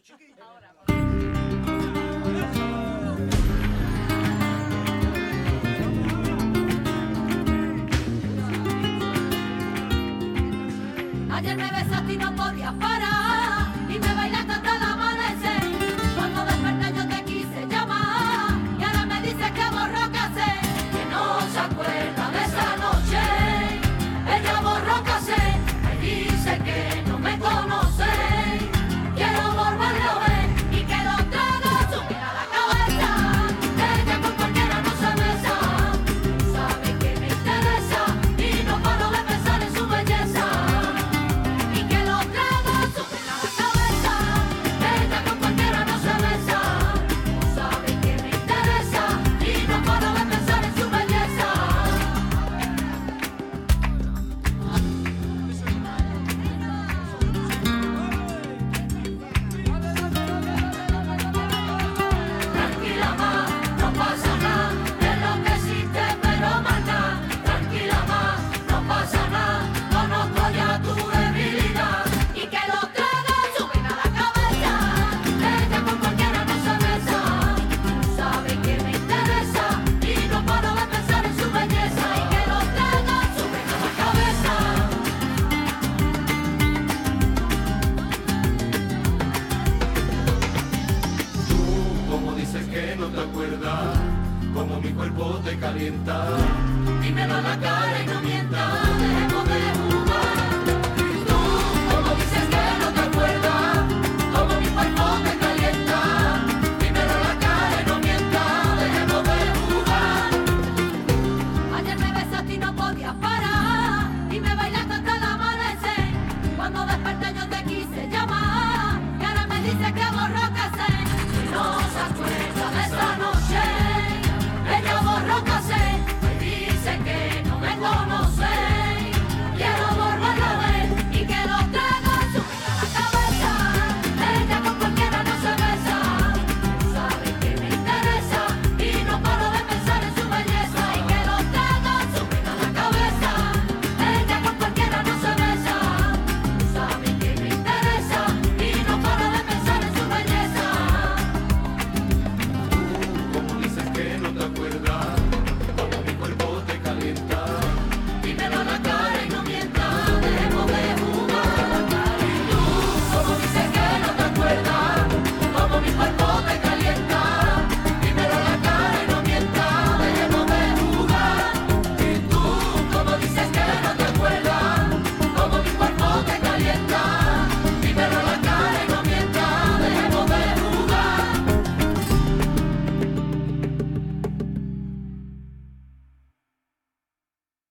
Ayer me besaste y no podías parar y me bailaste hasta el amanecer. Cuando desperté yo te quise llamar y ahora me dices que borró casé, que no se acuerda de esa noche. Ella borró casé, me dice que no me conoce. Quiero volverlo a ver y que los tragos suben a la cabeza. Ella con cualquiera no se besa, sabe que me interesa y no paro de pensar en su belleza. Como mi cuerpo te calienta, dímelo a la cara y no mientas, dejemos de jugar. Tú, como dices que no te acuerdas, como mi cuerpo te calienta, dímelo a la cara y no mientas, dejemos de jugar. Ayer me besaste y no podías parar y me bailaste hasta el amanecer. Cuando desperté yo te quise llamar y ahora me dices que borré.